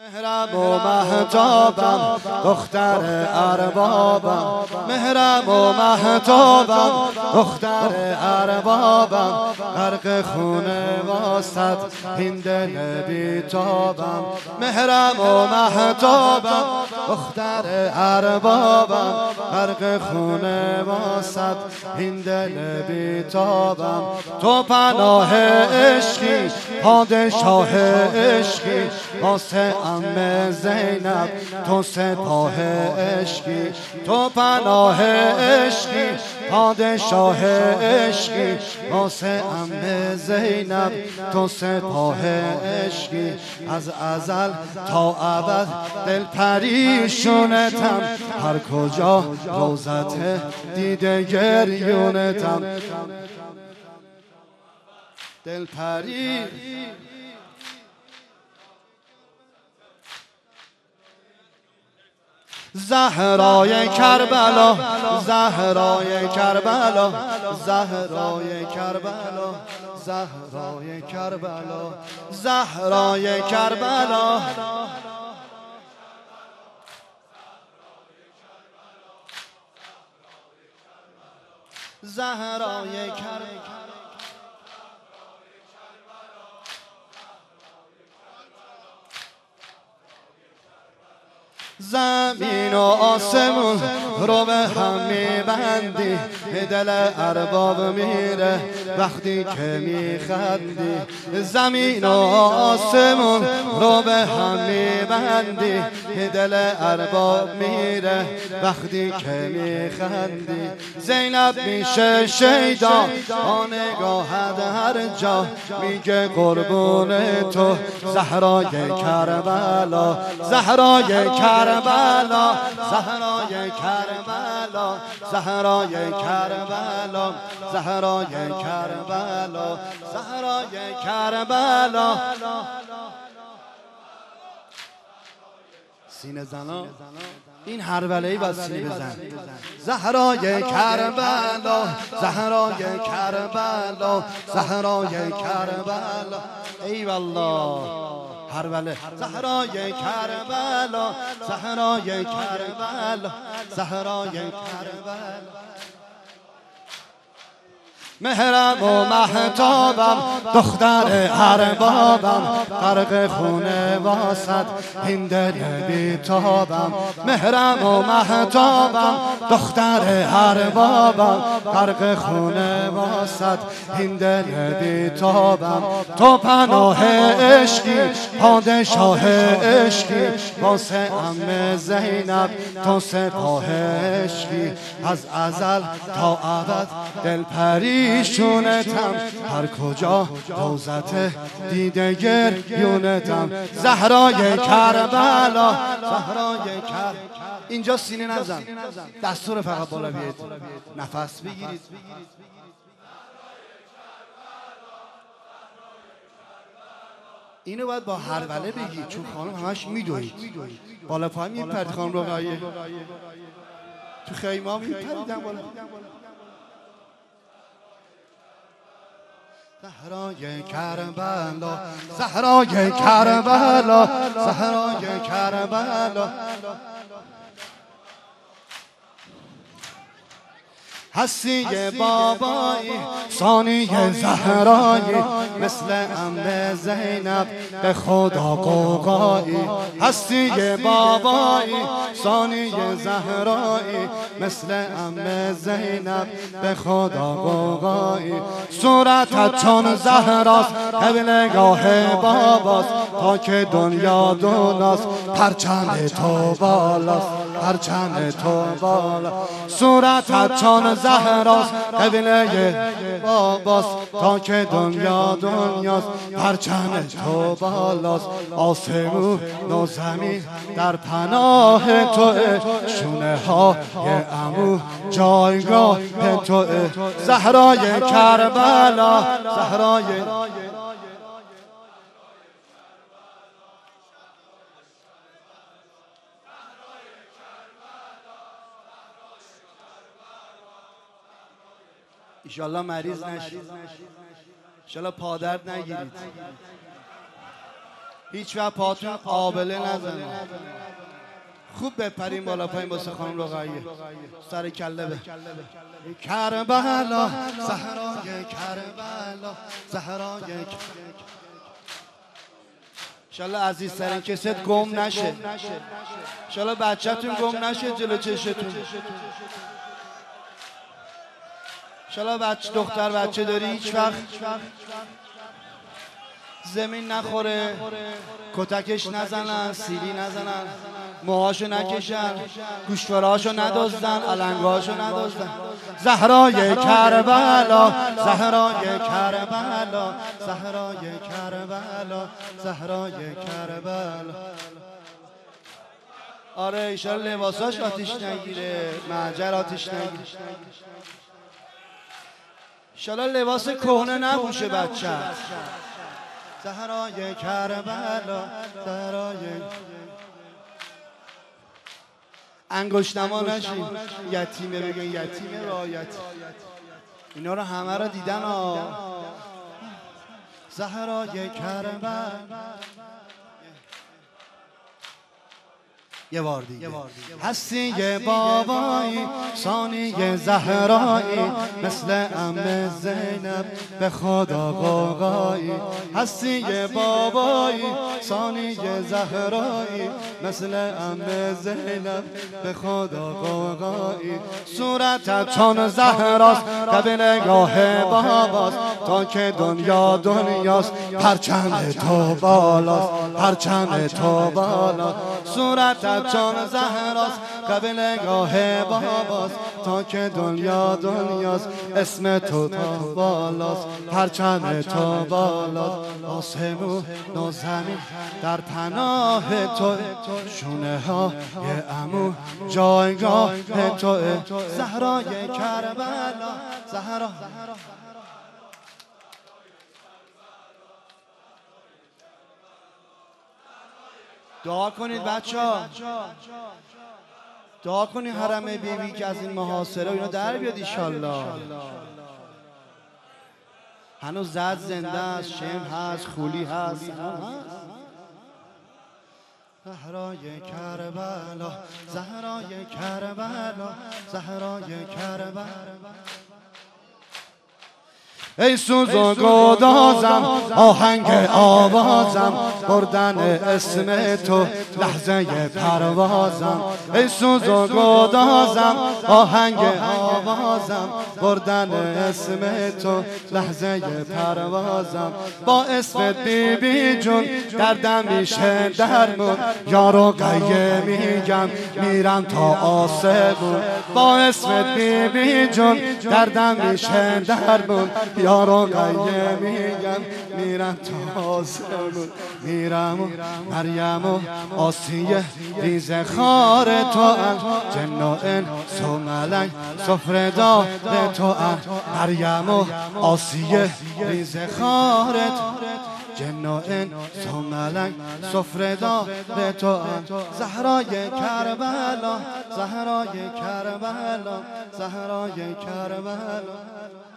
مهرم و مهتابم دختر اربابم، مهرم و مهتابم دختر اربابم، غرق خونه واسط این دل بیتابم. مهرم و مهتابم دختر اربابم، غرق خونه واسط این دل بیتابم. تو پناه عشقی پادشاه عشقی، واسه عمه زینب تو سپاه عشقی. تو پناه عشقی پادشاه عشقی، واسه عمه زینب تو سپاه عشقی. از ازل تا ابد دل پریشونتم، هر کجا روزت دیده گریونتم. دل پری زهرای کربلا، زهرای کربلا، زهرای کربلا، زهرای کربلا، زهرای کربلا. زهرای کربلا زمین و آسمون رو به هم میبندی، دل ارباب میره وقتی که میخندی. زمین و آسمون رو به هم میبندی، دل ارباب میره وقتی که میخندی. زینب میشه شیدا با نگاهت هر جا، میگه قربون تو زهرای کربلا، زهرای کربلا، زهرای کربلا، زهرای کربلا، زهرای کربلا، زهرای کربلا. سینه زنا این هروله‌ای با سینه بزن. زهرای کربلا، زهرای کربلا، زهرای کربلا. ای والله هروله. زهرای کربلا، زهرای کربلا، زهرای کربلا. مهرم و مهتابم دختر اربابم، غرق خونه واسط این دل بیتابم. مهرم و مهتابم دختر اربابم، غرق خونه واسط این دل بیتابم. تو پناه عشقی پادشاه عشقی، واسه عمه زینب تو سپاه عشقی. از ازل تا ابد دل پریشونتم، هر کجا روزت دیده گریونتم. زهرای کربلا، زهرای کربلا. اینجا سینه نزن، دستور فقط بالا بیاید، نفس بگیرید. اینو باید با هروله بگید، چون خانم همش میدوید. بالا پایین میپرد خانم رقیه، تو خیمه ها میپریدن بالا. زهرای کربلا، زهرای کربلا، زهرای کربلا. هستی بابایی ثانی زهرایی، مثل عمه زینب به خدا قوقایی. هستی بابایی ثانی زهرایی، مثل عمه زینب به خدا قوقایی. صورتت چون زهراست قبلگاه باباست، تا که دنیا دوناست پرچم تو بالاست، پرچم تو بالا. صورتت چون زهراست قبله باباست، تا که دنیا دنیاست پرچم تو بالاست. آسمون و زمین در پناه توه، شونه های عمو جایگاه توه. زهرای کربلا، زهرای ایشالله مریض نشید، ایشالله پادرد نگیرید. هیچ وقت پاتون آبله نزنه. خوب بپریم بالا پایین واسه خانم رقیه. سر کله به کربلا، زهرای کربلا، زهرای. انشالله عزیزترین کست گم نشه. انشالله بچه‌تون گم نشه جلو چشتون. انشالله دختر بچه داری هیچ وقت زمین نخوره، کتکش نزنن، سیلی نزنن، موهاشو نکشن، گوشوارهاشو ندزدن، علنگهاشو ندزدن. زهرای کربلا، زهرای کربلا، زهرای کربلا، زهرای کربلا. آره ایشالا لباساش آتیش نگیره، معجر آتیش نگیره. ایشالا لباس کهنه نپوشه بچه. زهرای کربلا، زهرای. انگشتما نشین، یتیمه بگن یتیمه رعایت. اینا رو همه رو دیدن ها. زهرای کربلا. یه بار دیگه. هستی یه بابایی، ثانی زهرایی، مثل عمه زینب به خدا قوقایی. هستی یه بابایی، ثانی زهرایی، مثل عمه زینب به خدا قوقایی. صورتت چون زهراست که به نگاه باباست، تا که دنیا دنیاست پرچم تو بالاست، پرچم تو بالاست. صورتت چون زهراست که به نگاه باباست، تا که دنیا دنیاست اسم تو تا بالاست، پرچم تو بالاست. آسمون و زمین در پناه تو، شونه ها یه عمو جایگاه تو. زهرای کربلا، زهرا. دعا کنید بچه ها، دعا کنید حرم بیبی که از این محاصره و اینا در بیاد ایشالله. هنوز زد زنده است، شم هست، خولی هست. زهرای کربلا، زهرای کربلا، زهرای کربلا. ای سوز و گدازم، آهنگ آوازم، بردن اسم تو لحظه پروازم. ای سوز و گدازم، آهنگ آوازم، بردن اسم تو لحظه پروازم. با اسمت بی بی جون دردم میشه درمون، یارو قیه میگم میرم تا آسمون. با اسمت بی بی جون دردم میشه درمون، یارو قیه میگم میرم تا آسمون. میرم و مریم و آسیه ریز خار تو ام، جن و انس و ملک سفره دار تو ام. مریم و آسیه ریز خار تو، جن و انس و ملک سفره دار تو ام. زهرای کربلا، زهرای کربلا، زهرای کربلا.